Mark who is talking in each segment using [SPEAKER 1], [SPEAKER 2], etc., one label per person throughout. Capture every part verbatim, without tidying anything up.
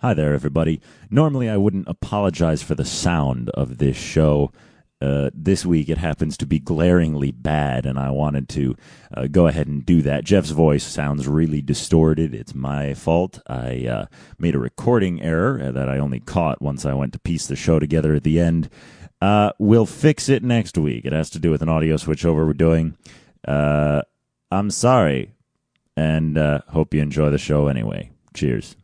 [SPEAKER 1] Hi there, everybody. Normally, I wouldn't apologize for the sound of this show. Uh, this week, it happens to be glaringly bad, and I wanted to uh, go ahead and do that. Jeff's voice sounds really distorted. It's my fault. I uh, made a recording error that I only caught once I went to piece the show together at the end. Uh, we'll fix it next week. It has to do with an audio switchover we're doing. Uh, I'm sorry, and uh, hope you enjoy the show anyway. Cheers.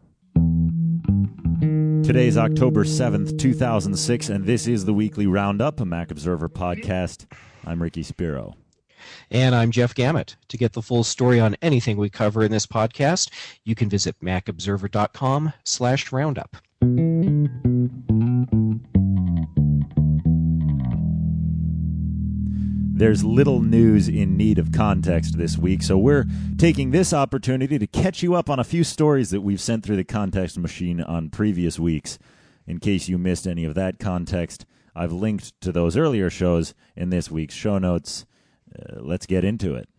[SPEAKER 1] Today's October seventh, two thousand six, and this is the Weekly Roundup, a Mac Observer podcast. I'm Ricky Spiro.
[SPEAKER 2] And I'm Jeff Gamet. To get the full story on anything we cover in this podcast, you can visit macobserver.com slash roundup.
[SPEAKER 1] There's little news in need of context this week, so we're taking this opportunity to catch you up on a few stories that we've sent through the context machine on previous weeks. In case you missed any of that context, I've linked to those earlier shows in this week's show notes. Uh, let's get into it.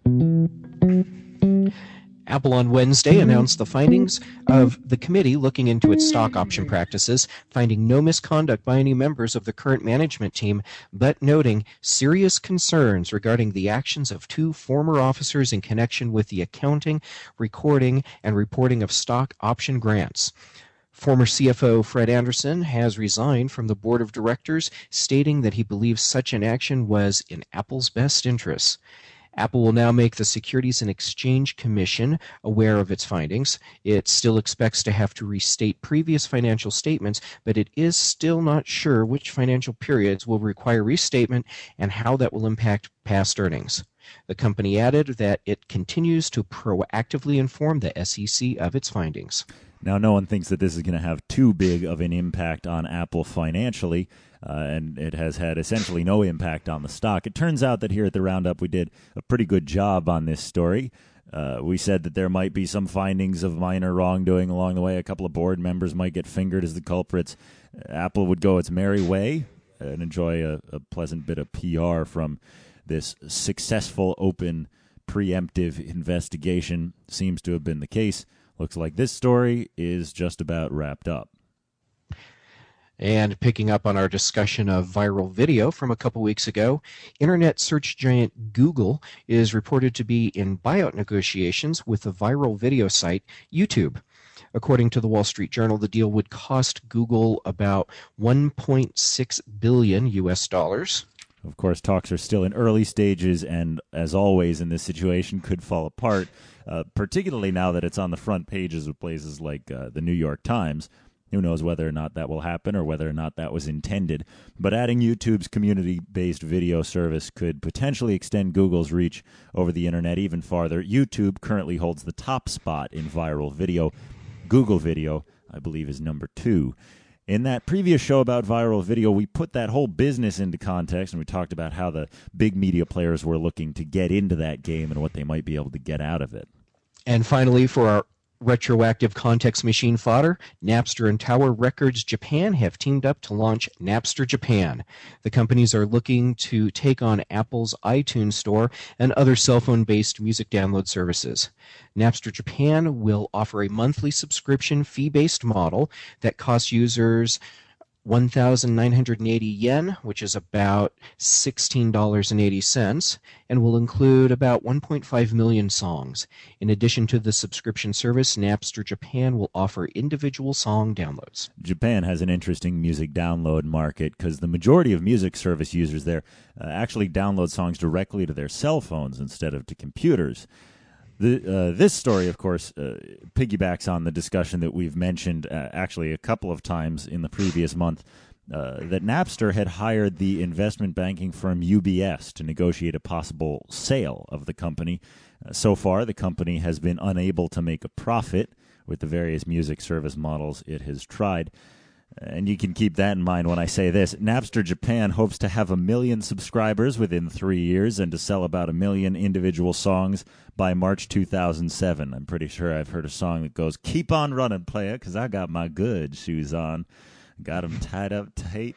[SPEAKER 2] Apple on Wednesday announced the findings of the committee looking into its stock option practices, finding no misconduct by any members of the current management team, but noting serious concerns regarding the actions of two former officers in connection with the accounting, recording, and reporting of stock option grants. Former C F O Fred Anderson has resigned from the board of directors, stating that he believes such an action was in Apple's best interests. Apple will now make the Securities and Exchange Commission aware of its findings. It still expects to have to restate previous financial statements, but it is still not sure which financial periods will require restatement and how that will impact past earnings. The company added that it continues to proactively inform the S E C of its findings.
[SPEAKER 1] Now, no one thinks that this is going to have too big of an impact on Apple financially, uh, and it has had essentially no impact on the stock. It turns out that here at the Roundup, we did a pretty good job on this story. Uh, we said that there might be some findings of minor wrongdoing along the way. A couple of board members might get fingered as the culprits. Apple would go its merry way and enjoy a, a pleasant bit of P R from this successful, open, preemptive investigation. Seems to have been the case. Looks like this story is just about wrapped up.
[SPEAKER 2] And picking up on our discussion of viral video from a couple weeks ago, internet search giant Google is reported to be in buyout negotiations with the viral video site YouTube. According to the Wall Street Journal, the deal would cost Google about one point six billion U S dollars.
[SPEAKER 1] Of course, talks are still in early stages, and as always in this situation, could fall apart, uh, particularly now that it's on the front pages of places like uh, the New York Times. Who knows whether or not that will happen or whether or not that was intended. But adding YouTube's community-based video service could potentially extend Google's reach over the internet even farther. YouTube currently holds the top spot in viral video. Google Video, I believe, is number two. In that previous show about viral video, we put that whole business into context, and we talked about how the big media players were looking to get into that game and what they might be able to get out of it.
[SPEAKER 2] And finally, for our retroactive context machine fodder, Napster and Tower Records Japan have teamed up to launch Napster Japan. The companies are looking to take on Apple's iTunes Store and other cell phone-based music download services. Napster Japan will offer a monthly subscription fee-based model that costs users one thousand nine hundred eighty yen, which is about sixteen dollars and eighty cents, and will include about one point five million songs. In addition to the subscription service, Napster Japan will offer individual song downloads.
[SPEAKER 1] Japan has an interesting music download market because the majority of music service users there uh, actually download songs directly to their cell phones instead of to computers. The, uh, this story, of course, uh, piggybacks on the discussion that we've mentioned uh, actually a couple of times in the previous month, uh, that Napster had hired the investment banking firm U B S to negotiate a possible sale of the company. Uh, so far, the company has been unable to make a profit with the various music service models it has tried. And you can keep that in mind when I say this. Napster Japan hopes to have a million subscribers within three years and to sell about a million individual songs by March two thousand seven. I'm pretty sure I've heard a song that goes, "Keep on running, player, because I got my good shoes on. Got them tied up tight."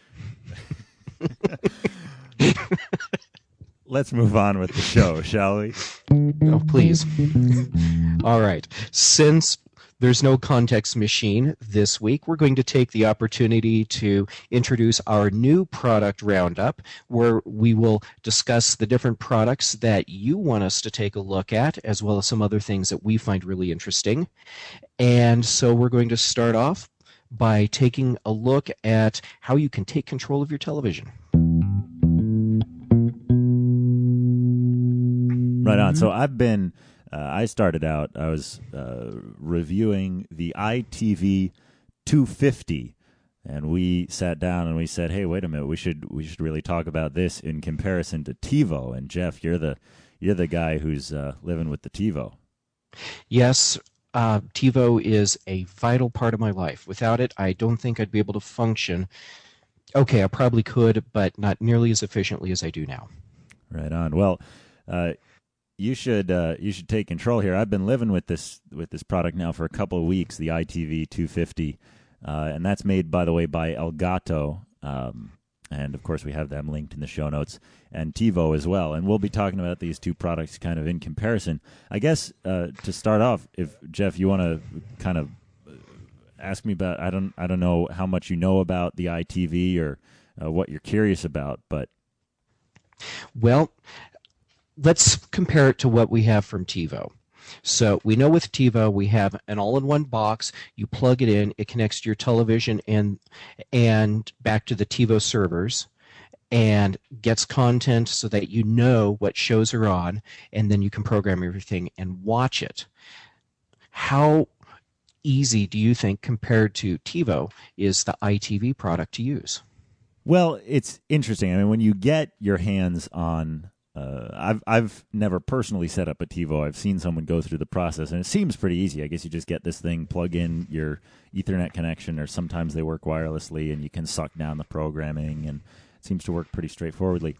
[SPEAKER 1] Let's move on with the show, shall we?
[SPEAKER 2] No, please. All right. Since There's no context machine this week. We're going to take the opportunity to introduce our new product roundup, where we will discuss the different products that you want us to take a look at, as well as some other things that we find really interesting. And so we're going to start off by taking a look at how you can take control of your television.
[SPEAKER 1] Right on. So I've been, uh, I started out, I was uh, reviewing the I T V two fifty, and we sat down and we said, hey, wait a minute, we should we should really talk about this in comparison to TiVo. And Jeff, you're the you're the guy who's uh, living with the TiVo.
[SPEAKER 2] Yes. Uh, TiVo is a vital part of my life. Without it, I don't think I'd be able to function. Okay, I probably could, but not nearly as efficiently as I do now.
[SPEAKER 1] Right on. Well, uh, you should uh, you should take control here. I've been living with this with this product now for a couple of weeks, the I T V two fifty, uh, and that's made, by the way, by Elgato. Um, and of course, we have them linked in the show notes, and TiVo as well. And we'll be talking about these two products kind of in comparison. I guess uh, to start off, if Jeff, you want to kind of ask me about, I don't, I don't know how much you know about the I T V or uh, what you're curious about, but
[SPEAKER 2] well, let's compare it to what we have from TiVo. So we know with TiVo we have an all-in-one box. You plug it in, it connects to your television and and back to the TiVo servers, and gets content so that you know what shows are on, and then you can program everything and watch it. How easy do you think, compared to TiVo, is the I T V product to use?
[SPEAKER 1] Well, it's interesting. I mean, when you get your hands on Uh, I've I've never personally set up a TiVo. I've seen someone go through the process, and it seems pretty easy. I guess you just get this thing, plug in your Ethernet connection, or sometimes they work wirelessly, and you can suck down the programming, and it seems to work pretty straightforwardly.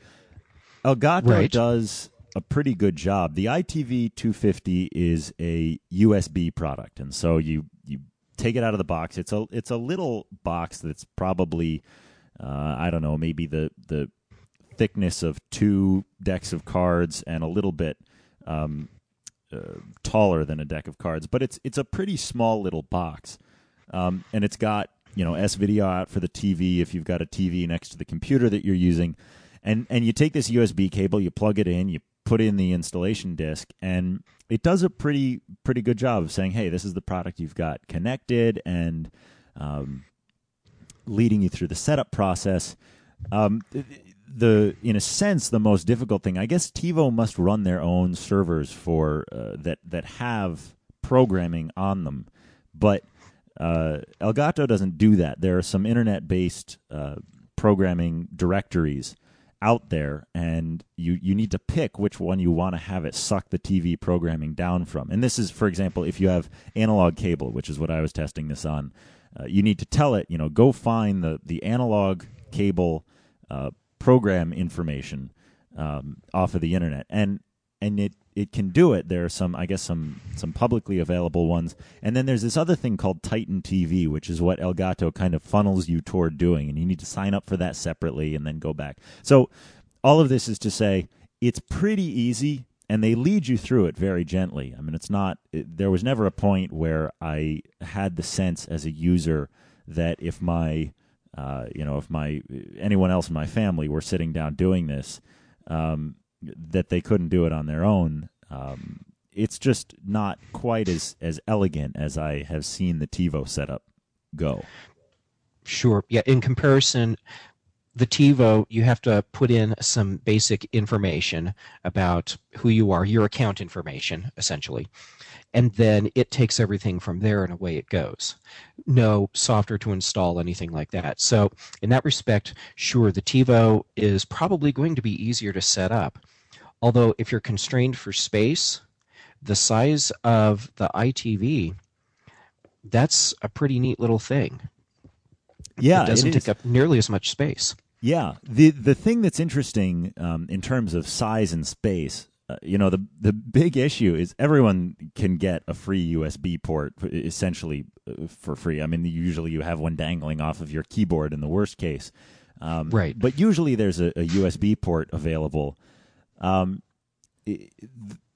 [SPEAKER 1] Elgato
[SPEAKER 2] Right.
[SPEAKER 1] does a pretty good job. The I T V two fifty is a U S B product, and so you you take it out of the box. It's a it's a little box that's probably uh, I don't know, maybe the the thickness of two decks of cards and a little bit um, uh, taller than a deck of cards, but it's it's a pretty small little box, um, and it's got, you know, S-video out for the T V if you've got a T V next to the computer that you're using, and and you take this U S B cable, you plug it in, you put in the installation disk, and it does a pretty pretty good job of saying, hey, this is the product you've got connected, and um, leading you through the setup process. Um, The in a sense, the most difficult thing, I guess, TiVo must run their own servers for uh, that that have programming on them, but uh, Elgato doesn't do that. There are some internet-based uh, programming directories out there, and you you need to pick which one you want to have it suck the T V programming down from. And this is, for example, if you have analog cable, which is what I was testing this on, uh, you need to tell it, you know, go find the the analog cable Uh, program information um, off of the internet, and and it it can do it. There are some, I guess, some some publicly available ones, and then there's this other thing called Titan T V, which is what Elgato kind of funnels you toward doing, and you need to sign up for that separately and then go back. So all of this is to say it's pretty easy, and they lead you through it very gently. I mean, it's not. It, there was never a point where I had the sense as a user that if my Uh, you know, if my anyone else in my family were sitting down doing this, um, that they couldn't do it on their own. Um, it's just not quite as, as elegant as I have seen the TiVo setup go.
[SPEAKER 2] Sure. Yeah. In comparison, the TiVo, you have to put in some basic information about who you are, your account information, essentially. And then it takes everything from there, and away it goes. No software to install, anything like that. So in that respect, sure, the TiVo is probably going to be easier to set up. Although if you're constrained for space, the size of the I T V, that's a pretty neat little thing.
[SPEAKER 1] Yeah,
[SPEAKER 2] it doesn't
[SPEAKER 1] it
[SPEAKER 2] take up nearly as much space.
[SPEAKER 1] Yeah, the the thing that's interesting um, in terms of size and space, uh, you know, the the big issue is everyone can get a free U S B port essentially uh, for free. I mean, usually you have one dangling off of your keyboard in the worst case, um,
[SPEAKER 2] right?
[SPEAKER 1] But usually there's a, a U S B port available. Um, it,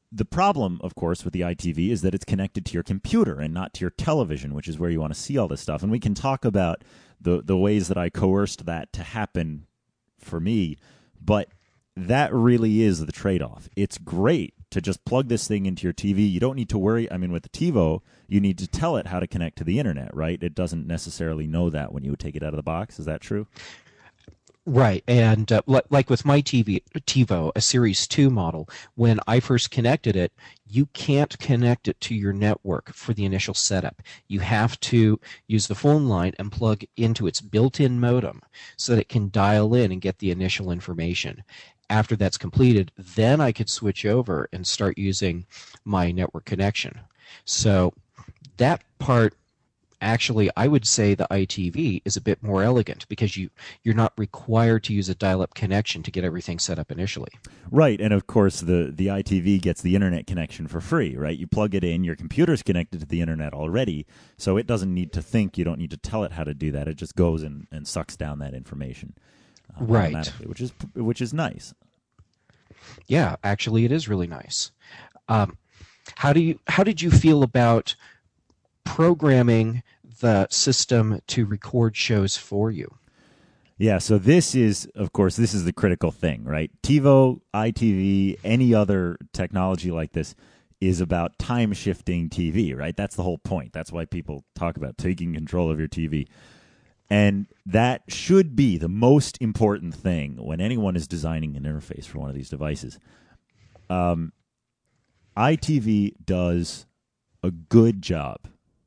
[SPEAKER 1] the problem, of course, with the I T V is that it's connected to your computer and not to your television, which is where you want to see all this stuff. And we can talk about the the ways that I coerced that to happen for me, but that really is the trade-off. It's great to just plug this thing into your T V. You don't need to worry. I mean, with the TiVo, you need to tell it how to connect to the internet, right? It doesn't necessarily know that when you would take it out of the box. Is that true?
[SPEAKER 2] Right, and uh, li- like with my T V, TiVo, a Series two model, when I first connected it, you can't connect it to your network for the initial setup. You have to use the phone line and plug into its built-in modem so that it can dial in and get the initial information. After that's completed, then I could switch over and start using my network connection. So that part, actually, I would say the I T V is a bit more elegant because you, you're not required to use a dial-up connection to get everything set up initially.
[SPEAKER 1] Right, and of course the, the I T V gets the internet connection for free, right? You plug it in, your computer's connected to the internet already, so it doesn't need to think, you don't need to tell it how to do that. It just goes and, and sucks down that information uh,
[SPEAKER 2] right.
[SPEAKER 1] automatically, which is, which is nice.
[SPEAKER 2] Yeah, actually it is really nice. Um, how do you how did you feel about programming the system to record shows for you?
[SPEAKER 1] Yeah, so this is, of course, this is the critical thing, right? TiVo, I T V, any other technology like this is about time-shifting T V, right? That's the whole point. That's why people talk about taking control of your T V. And that should be the most important thing when anyone is designing an interface for one of these devices. Um, I T V does a good job.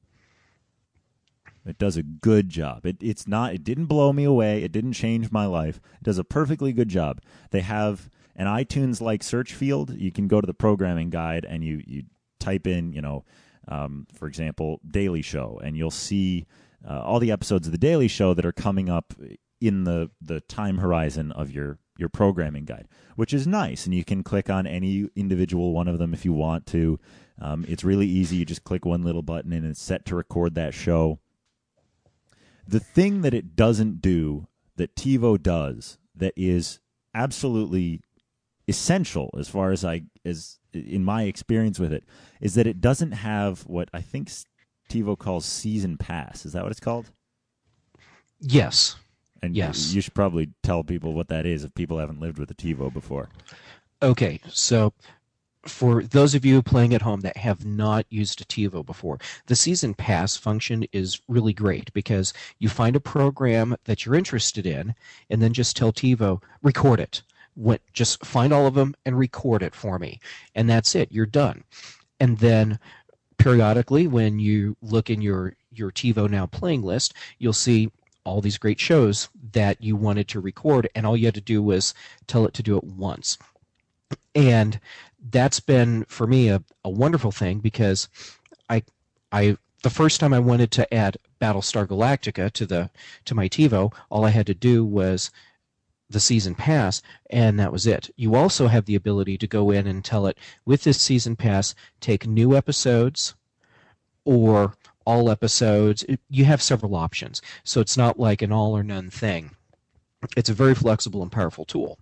[SPEAKER 1] It does a good job. It, it's not. It didn't blow me away. It didn't change my life. It does a perfectly good job. They have an iTunes-like search field. You can go to the programming guide and you you type in, you know, um, for example, Daily Show, and you'll see uh, all the episodes of the Daily Show that are coming up in the the time horizon of your your programming guide, which is nice. And you can click on any individual one of them if you want to. Um, it's really easy. You just click one little button and it's set to record that show. The thing that it doesn't do, that TiVo does, that is absolutely essential as far as I as in my experience with it, is that it doesn't have what I think TiVo calls season pass. Is that what it's called?
[SPEAKER 2] Yes.
[SPEAKER 1] And
[SPEAKER 2] yes.
[SPEAKER 1] You should probably tell people what that is if people haven't lived with a TiVo before.
[SPEAKER 2] Okay, so for those of you playing at home that have not used a TiVo before, the season pass function is really great because you find a program that you're interested in and then just tell TiVo, record it. What, just find all of them and record it for me. And that's it. You're done. And then periodically when you look in your, your TiVo Now playing list, you'll see all these great shows that you wanted to record, and all you had to do was tell it to do it once. And that's been, for me, a, a wonderful thing because I, I, the first time I wanted to add Battlestar Galactica to the to my TiVo, all I had to do was the season pass, and that was it. You also have the ability to go in and tell it, with this season pass, take new episodes or all episodes. You have several options, so it's not like an all or none thing. It's a very flexible and powerful tool.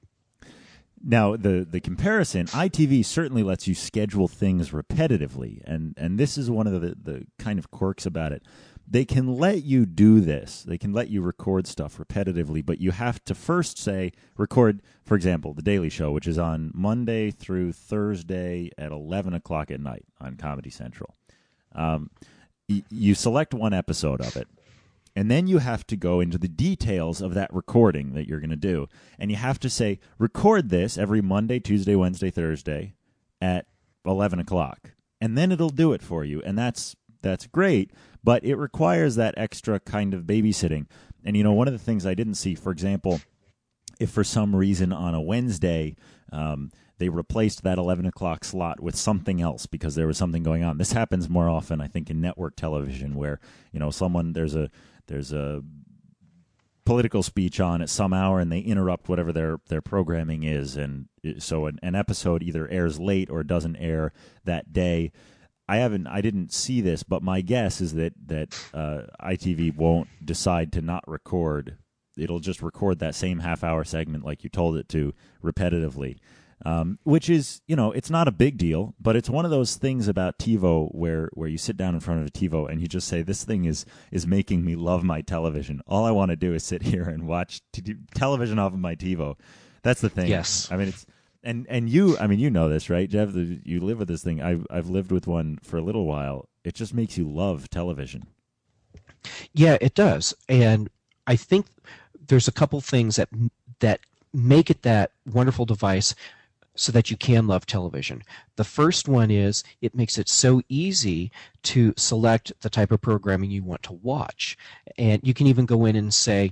[SPEAKER 1] Now, the, the comparison, I T V certainly lets you schedule things repetitively, and, and this is one of the, the kind of quirks about it. They can let you do this. They can let you record stuff repetitively, but you have to first say, record, for example, The Daily Show, which is on Monday through Thursday at eleven o'clock at night on Comedy Central. Um, y- you select one episode of it. And then you have to go into the details of that recording that you're going to do. And you have to say, record this every Monday, Tuesday, Wednesday, Thursday at eleven o'clock. And then it'll do it for you. And that's that's great, but it requires that extra kind of babysitting. And, you know, one of the things I didn't see, for example, if for some reason on a Wednesday um, they replaced that eleven o'clock slot with something else because there was something going on. This happens more often, I think, in network television where, you know, someone, there's a There's a political speech on at some hour, and they interrupt whatever their, their programming is, and so an, an episode either airs late or doesn't air that day. I haven't, I didn't see this, but my guess is that that uh, I T V won't decide to not record. It'll just record that same half hour segment like you told it to repetitively. Um, which is, you know, it's not a big deal, but it's one of those things about TiVo where, where you sit down in front of a TiVo and you just say, this thing is, is making me love my television. All I want to do is sit here and watch t- television off of my TiVo. That's the thing.
[SPEAKER 2] Yes.
[SPEAKER 1] I mean, it's, and, and you, I mean, you know this, right, Jeff? You live with this thing. I've, I've lived with one for a little while. It just makes you love television.
[SPEAKER 2] Yeah, it does. And I think there's a couple things that, that make it that wonderful device so that you can love television. The first one is it makes it so easy to select the type of programming you want to watch. And you can even go in and say,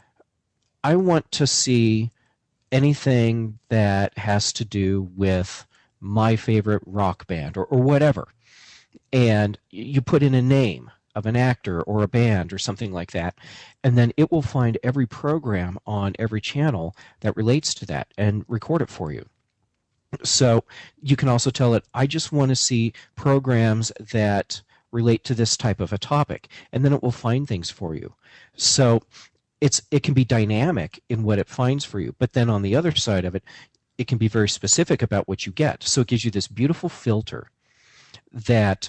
[SPEAKER 2] I want to see anything that has to do with my favorite rock band or, or whatever. And you put in a name of an actor or a band or something like that, and then it will find every program on every channel that relates to that and record it for you. So you can also tell it, I just want to see programs that relate to this type of a topic, and then it will find things for you. So it's it can be dynamic in what it finds for you, but then on the other side of it, it can be very specific about what you get. So it gives you this beautiful filter that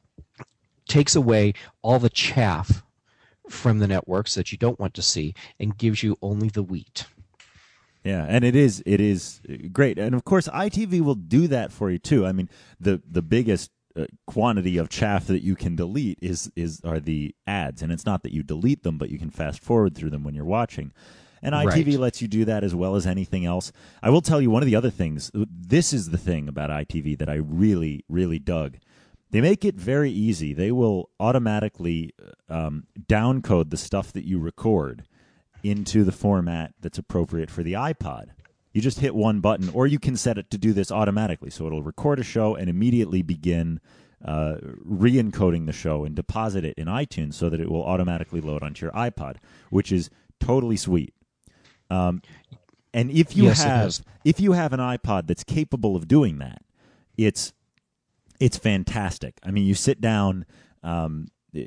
[SPEAKER 2] takes away all the chaff from the networks that you don't want to see and gives you only the wheat.
[SPEAKER 1] Yeah, and it is it is great, and of course, I T V will do that for you too. I mean, the the biggest uh, quantity of chaff that you can delete is is are the ads, and it's not that you delete them, but you can fast forward through them when you're watching. And I T V right. lets you do that as well as anything else. I will tell you one of the other things. This is the thing about I T V that I really really dug. They make it very easy. They will automatically um, downcode the stuff that you record into the format that's appropriate for the iPod. You just hit one button, or you can set it to do this automatically. So it'll record a show and immediately begin uh, re-encoding the show and deposit it in iTunes so that it will automatically load onto your iPod, which is totally sweet. Um, and if you
[SPEAKER 2] yes,
[SPEAKER 1] have if you have an iPod that's capable of doing that, it's it's fantastic. I mean, you sit down um,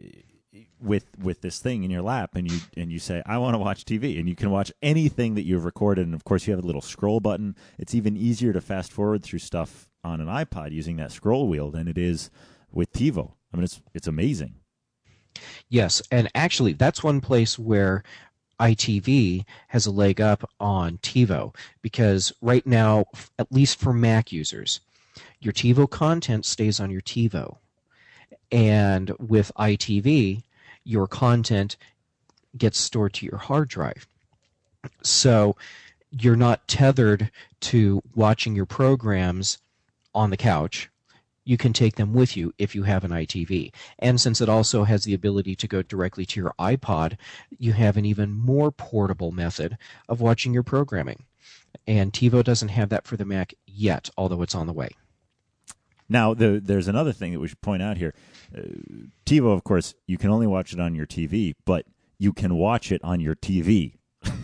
[SPEAKER 1] with with this thing in your lap, and you and you say, I want to watch T V, and you can watch anything that you've recorded. And of course, you have a little scroll button. It's even easier to fast forward through stuff on an iPod using that scroll wheel than it is with TiVo. I mean, it's it's amazing.
[SPEAKER 2] Yes, and actually, that's one place where I T V has a leg up on TiVo, because right now, at least for Mac users, your TiVo content stays on your TiVo, and with I T V, your content gets stored to your hard drive. So you're not tethered to watching your programs on the couch. You can take them with you if you have an I T V. And since it also has the ability to go directly to your iPod, you have an even more portable method of watching your programming. And TiVo doesn't have that for the Mac yet, although it's on the way.
[SPEAKER 1] Now, the, there's another thing that we should point out here. Uh, TiVo, of course, you can only watch it on your T V, but you can watch it on your T V.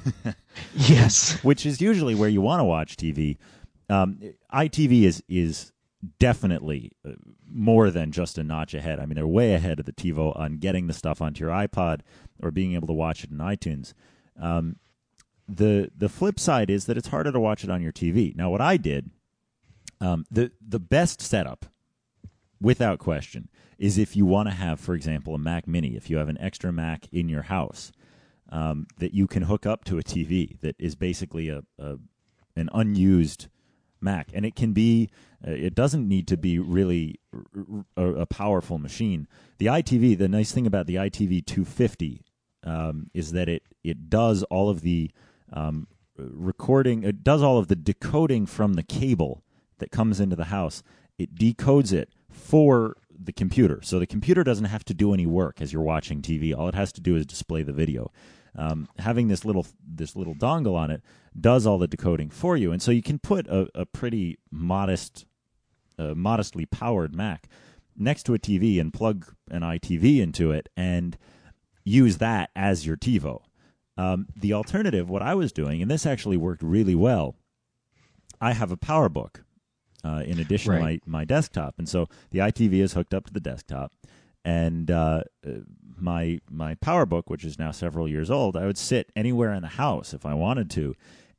[SPEAKER 2] Yes.
[SPEAKER 1] Which is usually where you want to watch T V. Um, I T V is is definitely more than just a notch ahead. I mean, they're way ahead of the TiVo on getting the stuff onto your iPod or being able to watch it in iTunes. Um, the the flip side is that it's harder to watch it on your T V. Now, what I did, um, the the best setup, without question, is if you want to have, for example, a Mac Mini. If you have an extra Mac in your house um, that you can hook up to a T V that is basically a, a an unused Mac, and it can be. Uh, it doesn't need to be really a, a powerful machine. The I T V, the nice thing about the I T V two fifty um, is that it it does all of the um, recording. It does all of the decoding from the cable that comes into the house. It decodes it for the computer, so the computer doesn't have to do any work as you're watching T V. All it has to do is display the video. Um, having this little this little dongle on it does all the decoding for you, and so you can put a, a pretty modest, uh, modestly powered Mac next to a T V and plug an I T V into it and use that as your TiVo. Um, the alternative, what I was doing, and this actually worked really well, I have a PowerBook uh, in addition right. to my, my desktop, and so the I T V is hooked up to the desktop. And uh, my my PowerBook, which is now several years old, I would sit anywhere in the house if I wanted to,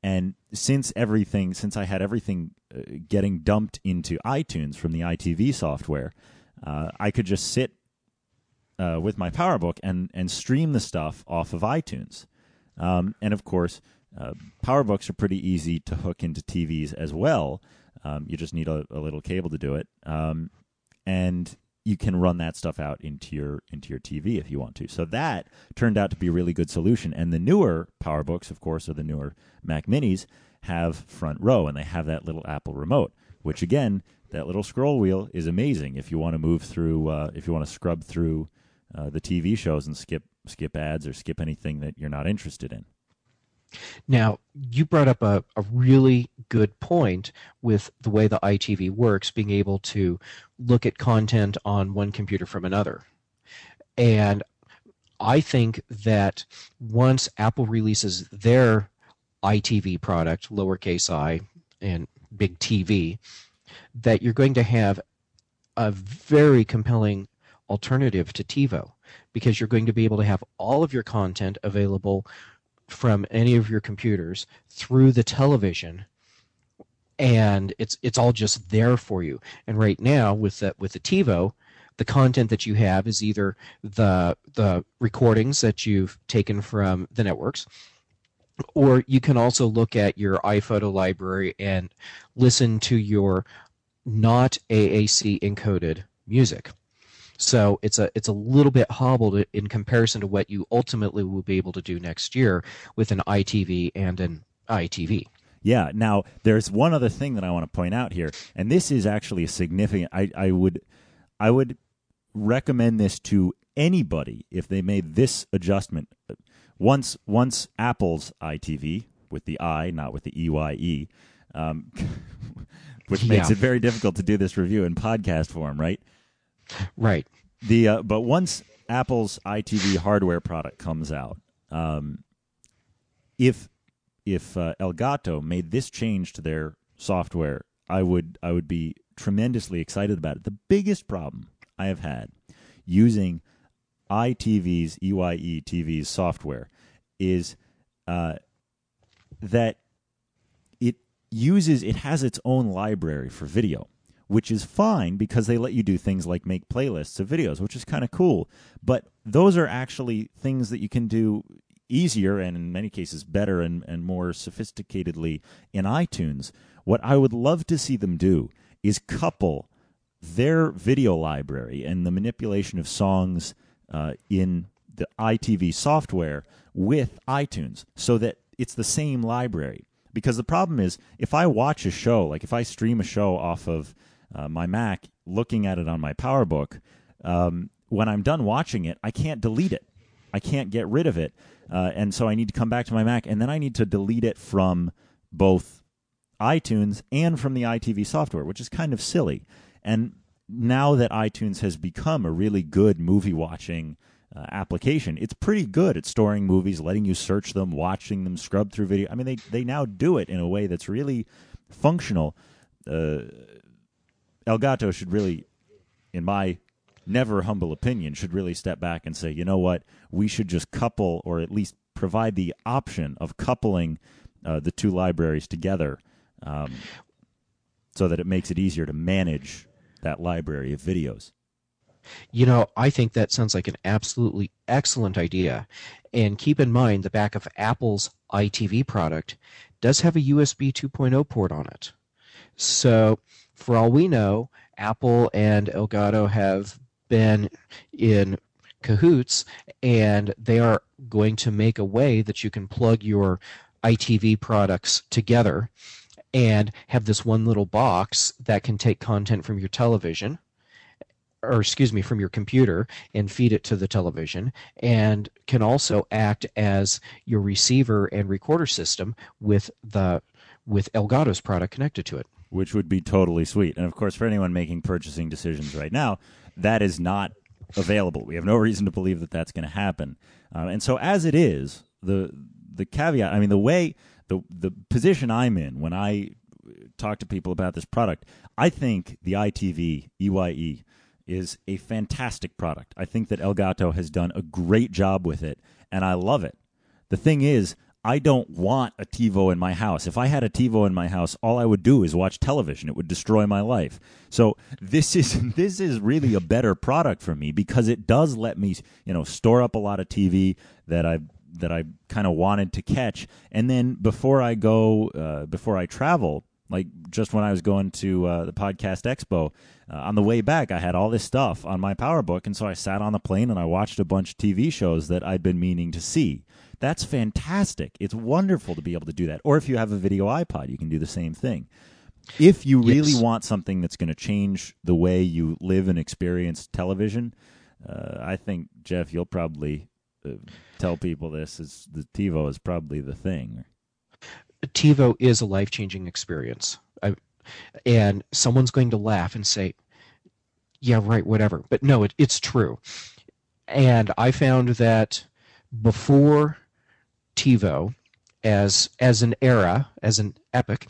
[SPEAKER 1] And since everything, since I had everything uh, getting dumped into iTunes from the I T V software, uh, I could just sit uh, with my PowerBook and and stream the stuff off of iTunes. Um, and of course, uh, PowerBooks are pretty easy to hook into T Vs as well. Um, you just need a, a little cable to do it, um, and you can run that stuff out into your into your T V if you want to. So that turned out to be a really good solution. And the newer PowerBooks, of course, or the newer Mac Minis, have front row, and they have that little Apple remote, which again, that little scroll wheel is amazing if you want to move through, uh, if you want to scrub through uh, the T V shows and skip skip ads or skip anything that you're not interested in.
[SPEAKER 2] Now, you brought up a, a really good point with the way the I T V works, being able to look at content on one computer from another. And I think that once Apple releases their I T V product, lowercase I and big T V, that you're going to have a very compelling alternative to TiVo, because you're going to be able to have all of your content available from any of your computers through the television, and it's it's all just there for you. And right now with the, with the TiVo, the content that you have is either the the recordings that you've taken from the networks, or you can also look at your iPhoto library and listen to your not A A C encoded music. So it's a it's a little bit hobbled in comparison to what you ultimately will be able to do next year with an I T V and an I T V.
[SPEAKER 1] Yeah. Now, there's one other thing that I want to point out here, and this is actually a significant. I, I would I would recommend this to anybody if they made this adjustment. Once once Apple's I T V with the I, not with the E Y E, um, which makes
[SPEAKER 2] yeah.
[SPEAKER 1] it very difficult to do this review in podcast form, right?
[SPEAKER 2] Right.
[SPEAKER 1] The uh, but once Apple's I T V hardware product comes out, um, if if uh, Elgato made this change to their software, I would I would be tremendously excited about it. The biggest problem I have had using I T V's E Y E T V's software is uh, that it uses it has its own library for video, which is fine because they let you do things like make playlists of videos, which is kind of cool. But those are actually things that you can do easier and in many cases better and, and more sophisticatedly in iTunes. What I would love to see them do is couple their video library and the manipulation of songs uh, in the I T V software with iTunes so that it's the same library. Because the problem is, if I watch a show, like if I stream a show off of Uh, my Mac, looking at it on my PowerBook, um, when I'm done watching it, I can't delete it. I can't get rid of it. Uh, and so I need to come back to my Mac, and then I need to delete it from both iTunes and from the I T V software, which is kind of silly. And now that iTunes has become a really good movie-watching uh, application, it's pretty good at storing movies, letting you search them, watching them, scrub through video. I mean, they, they now do it in a way that's really functional. Uh Elgato should really, in my never humble opinion, should really step back and say, you know what, we should just couple or at least provide the option of coupling uh, the two libraries together um, so that it makes it easier to manage that library of videos.
[SPEAKER 2] You know, I think that sounds like an absolutely excellent idea. And keep in mind, the back of Apple's I T V product does have a U S B two point oh port on it. So for all we know, Apple and Elgato have been in cahoots, and they are going to make a way that you can plug your I T V products together and have this one little box that can take content from your television, or excuse me, from your computer and feed it to the television, and can also act as your receiver and recorder system with the with Elgato's product connected to it.
[SPEAKER 1] Which would be totally sweet. And, of course, for anyone making purchasing decisions right now, that is not available. We have no reason to believe that that's going to happen. Um, and so as it is, the the caveat, I mean, the way, the, the position I'm in when I talk to people about this product, I think the I T V E Y E is a fantastic product. I think that Elgato has done a great job with it, and I love it. The thing is, I don't want a TiVo in my house. If I had a TiVo in my house, all I would do is watch television. It would destroy my life. So this is this is really a better product for me because it does let me, you know, store up a lot of T V that I that I kind of wanted to catch, and then before I go, uh, before I travel, like just when I was going to uh, the Podcast Expo, uh, on the way back, I had all this stuff on my PowerBook, and so I sat on the plane and I watched a bunch of T V shows that I'd been meaning to see. That's fantastic. It's wonderful to be able to do that. Or if you have a video iPod, you can do the same thing. If you really
[SPEAKER 2] Yes.
[SPEAKER 1] want something that's going to change the way you live and experience television, uh, I think, Jeff, you'll probably uh, tell people this, is the TiVo is probably the thing.
[SPEAKER 2] TiVo is a life-changing experience. I, and someone's going to laugh and say, yeah, right, whatever. But no, it, it's true. And I found that before TiVo, as as an era, as an epoch,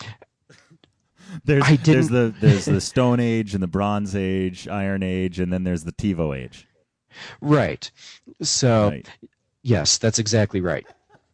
[SPEAKER 1] There's,
[SPEAKER 2] I
[SPEAKER 1] there's
[SPEAKER 2] didn't-
[SPEAKER 1] the there's the Stone Age and the Bronze Age, Iron Age, and then there's the TiVo Age.
[SPEAKER 2] right. So,
[SPEAKER 1] Right.
[SPEAKER 2] yes, that's exactly right.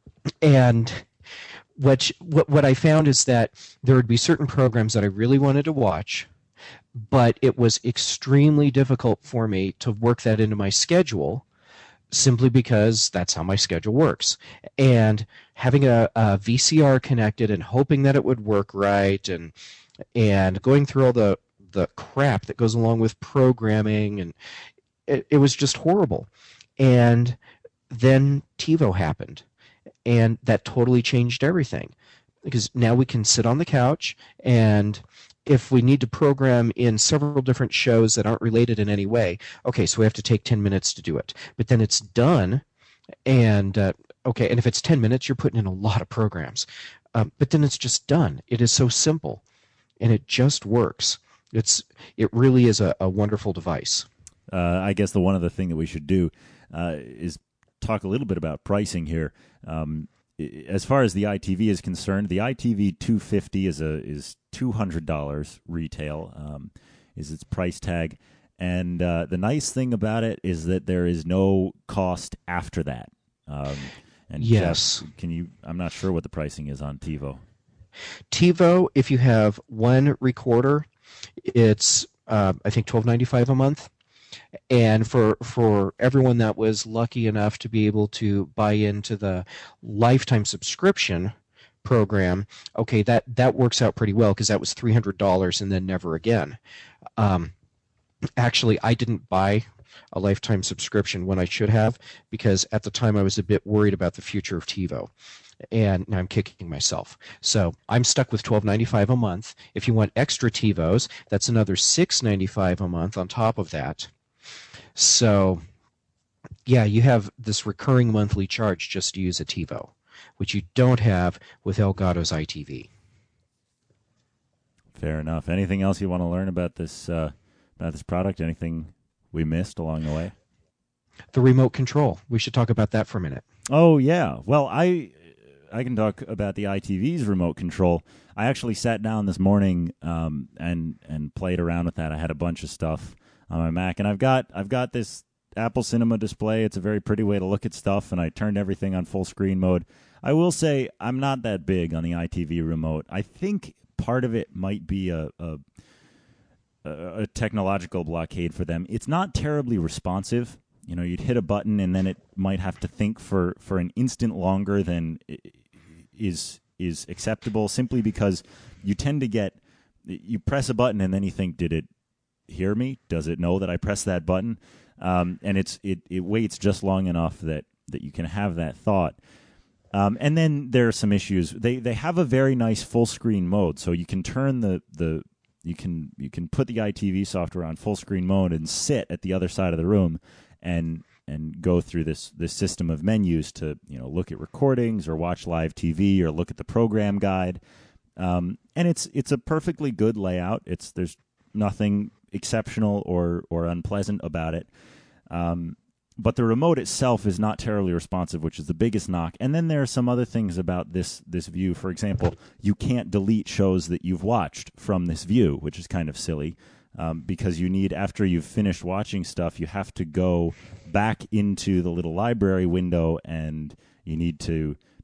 [SPEAKER 2] And what, what what I found is that there would be certain programs that I really wanted to watch, but it was extremely difficult for me to work that into my schedule simply because that's how my schedule works. And having a, a V C R connected and hoping that it would work right, and and going through all the, the crap that goes along with programming, and it, it was just horrible. And then TiVo happened, and that totally changed everything, because now we can sit on the couch, and if we need to program in several different shows that aren't related in any way, okay, so we have to take ten minutes to do it. But then it's done, and uh, okay, and if it's ten minutes, you're putting in a lot of programs. Um, but then it's just done. It is so simple, and it just works. It's It really is a, a wonderful device.
[SPEAKER 1] Uh, I guess the one other thing that we should do uh, is talk a little bit about pricing here. Um, i- as far as the I T V is concerned, the I T V two fifty is a is two hundred dollars retail, um, is its price tag. And uh, the nice thing about it is that there is no cost after that. Um, and
[SPEAKER 2] Yes.
[SPEAKER 1] Jeff, can you? I'm not sure what the pricing is on TiVo.
[SPEAKER 2] TiVo, if you have one recorder, it's uh, I think twelve ninety-five a month. And for for everyone that was lucky enough to be able to buy into the lifetime subscription program, okay, that that works out pretty well, because that was three hundred dollars and then never again. Um, actually, I didn't buy a lifetime subscription when I should have, because at the time I was a bit worried about the future of TiVo. And now I'm kicking myself. So I'm stuck with twelve ninety-five a month. If you want extra TiVos, that's another six ninety-five a month on top of that. So, yeah, you have this recurring monthly charge just to use a TiVo, which you don't have with Elgato's I T V.
[SPEAKER 1] Fair enough. Anything else you want to learn about this uh, about this product? Anything we missed along the way?
[SPEAKER 2] The remote control. We should talk about that for a minute.
[SPEAKER 1] Oh yeah. Well, I I can talk about the I T V's remote control. I actually sat down this morning um, and and played around with that. I had a bunch of stuff on my Mac, and I've got I've got this Apple Cinema display. It's a very pretty way to look at stuff, and I turned everything on full screen mode. I will say I'm not that big on the I T V remote. I think part of it might be a a, a technological blockade for them. It's not terribly responsive. You know, you'd hit a button and then it might have to think for, for an instant longer than is is acceptable, simply because you tend to get, you press a button and then you think, did it hear me? Does it know that I pressed that button? Um, and it's it, it waits just long enough that, that you can have that thought. Um, and then there are some issues. They they have a very nice full screen mode, so you can turn the, the you can you can put the I T V software on full screen mode and sit at the other side of the room and and go through this this system of menus to, you know, look at recordings or watch live T V or look at the program guide. Um, and it's it's a perfectly good layout. It's there's nothing exceptional or or unpleasant about it. Um, but the remote itself is not terribly responsive, which is the biggest knock. And then there are some other things about this this view. For example, you can't delete shows that you've watched from this view, which is kind of silly. Um, because you need, after you've finished watching stuff, you have to go back into the little library window and you need to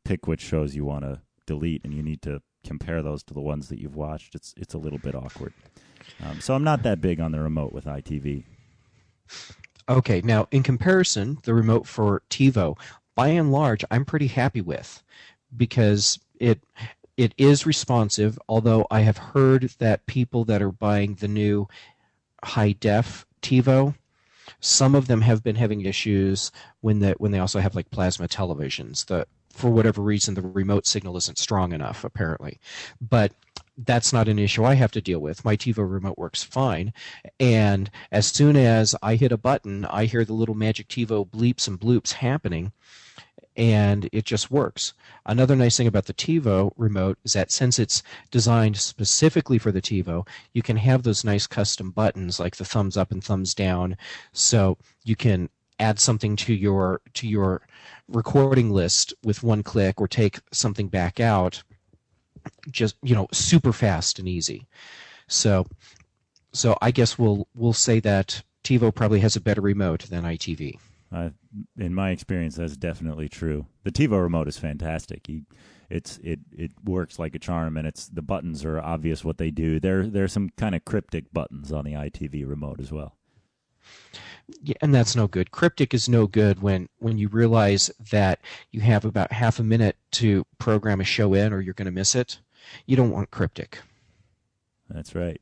[SPEAKER 1] pick which shows you want to delete, and you need to compare those to the ones that you've watched. It's it's a little bit awkward. Um, so I'm not that big on the remote with I T V.
[SPEAKER 2] Okay, now in comparison, the remote for TiVo, by and large, I'm pretty happy with, because it it is responsive, although I have heard that people that are buying the new high-def TiVo, some of them have been having issues when the, when they also have like plasma televisions. The, for whatever reason, the remote signal isn't strong enough, apparently. But that's not an issue I have to deal with. My TiVo remote works fine, and as soon as I hit a button, I hear the little magic TiVo bleeps and bloops happening, and it just works. Another nice thing about the TiVo remote is that since it's designed specifically for the TiVo, you can have those nice custom buttons like the thumbs up and thumbs down, so you can add something to your to your recording list with one click, or take something back out just, you know, super fast and easy. So so I guess we'll we'll say that TiVo probably has a better remote than I T V.
[SPEAKER 1] Uh, in my experience, that's definitely true. The TiVo remote is fantastic. You, it's it it works like a charm, and it's the buttons are obvious what they do. There there's some kind of cryptic buttons on the I T V remote as well.
[SPEAKER 2] Yeah, and that's no good. Cryptic is no good when, when you realize that you have about half a minute to program a show in, or you're going to miss it. You don't want cryptic.
[SPEAKER 1] That's right.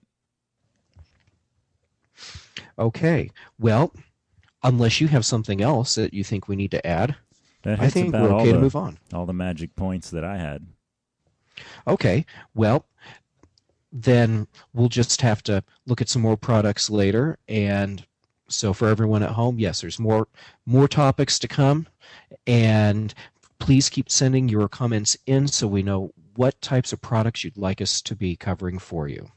[SPEAKER 2] Okay. Well, unless you have something else that you think we need to add,
[SPEAKER 1] That
[SPEAKER 2] I
[SPEAKER 1] hits
[SPEAKER 2] think
[SPEAKER 1] about
[SPEAKER 2] we're
[SPEAKER 1] all
[SPEAKER 2] okay
[SPEAKER 1] the,
[SPEAKER 2] to move on.
[SPEAKER 1] all the magic points that I had.
[SPEAKER 2] Okay. Well, then we'll just have to look at some more products later. And so for everyone at home, yes, there's more more topics to come. And please keep sending your comments in so we know what types of products you'd like us to be covering for you.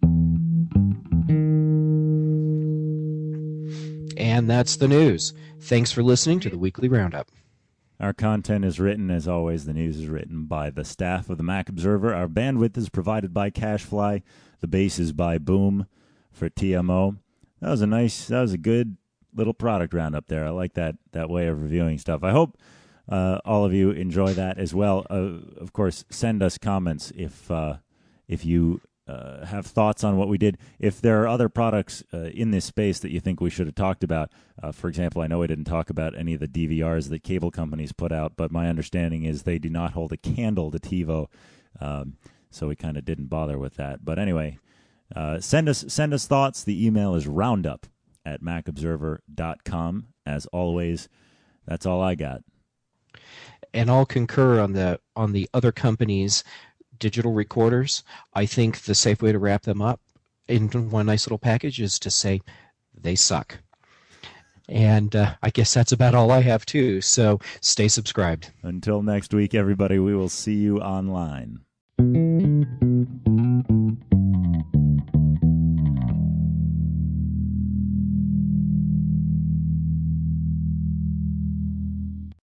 [SPEAKER 2] And that's the news. Thanks for listening to the Weekly Roundup.
[SPEAKER 1] Our content is written, as always, the news is written by the staff of the Mac Observer. Our bandwidth is provided by CacheFly. The bass is by Boom for T M O. That was a nice, that was a good little product roundup there. I like that that way of reviewing stuff. I hope uh, all of you enjoy that as well. Uh, of course, send us comments if uh, if you uh, have thoughts on what we did. If there are other products uh, in this space that you think we should have talked about, uh, for example, I know we didn't talk about any of the D V Rs that cable companies put out, but my understanding is they do not hold a candle to TiVo, um, so we kind of didn't bother with that. But anyway, uh, send us send us thoughts. The email is roundup at mac observer dot com. As always, that's all I got.
[SPEAKER 2] And I'll concur on the on the other companies' digital recorders. I think the safe way to wrap them up in one nice little package is to say they suck. And uh, I guess that's about all I have too. So stay subscribed.
[SPEAKER 1] Until next week, everybody, we will see you online.